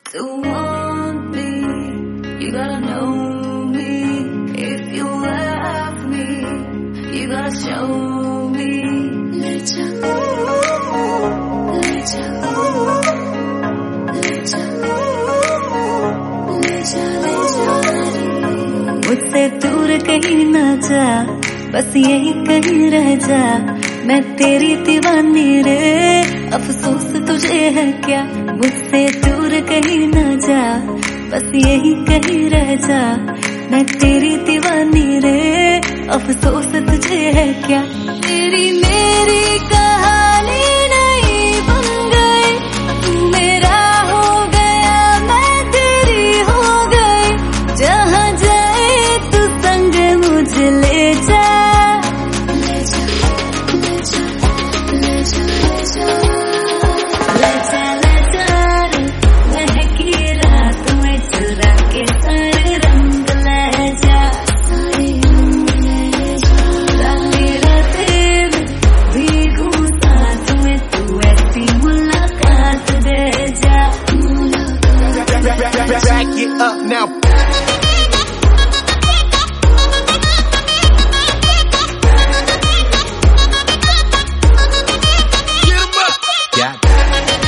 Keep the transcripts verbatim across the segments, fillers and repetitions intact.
To want me, you gotta know me. If you love me, you gotta show me. Let जा, let जा, let जा, ले जा, ले जा। मुझसे दूर कहीं ना जा, बस यही कहीं रह जा। मैं तेरी दीवानी रे, अफसोस तुझे है क्या। मुझसे दूर कहीं ना जा, बस यही कहीं रह जा। मैं तेरी दीवानी रे, अफसोस तुझे है क्या। तेरी मेरी कहानी नहीं बन गई, तू मेरा हो गया, मैं तेरी हो गई। जहाँ जाए तू संग मुझे ले जा। Back it up now. Get 'em up. Got it.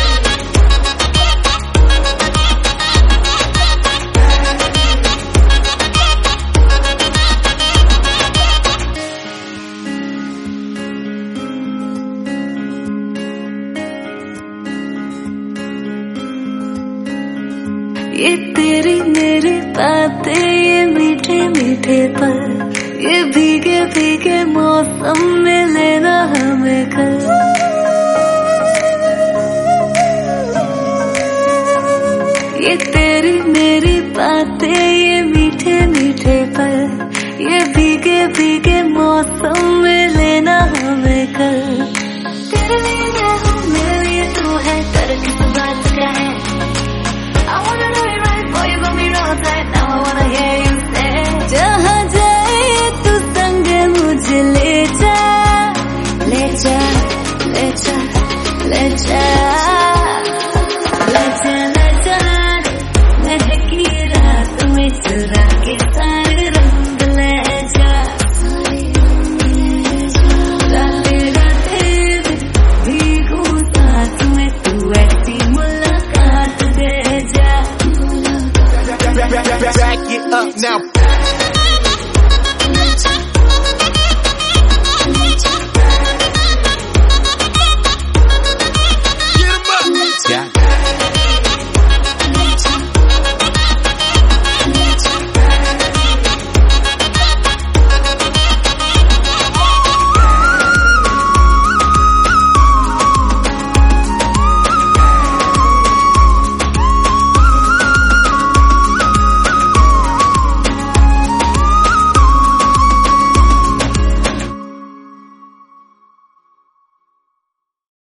ये तेरी मेरी बातें, ये मीठे मीठे पल, ये भीगे भीगे मौसम में लेना हमें कल। ये तेरी मेरी बातें, ये मीठे मीठे पल, ये भीगे भीगे मौसम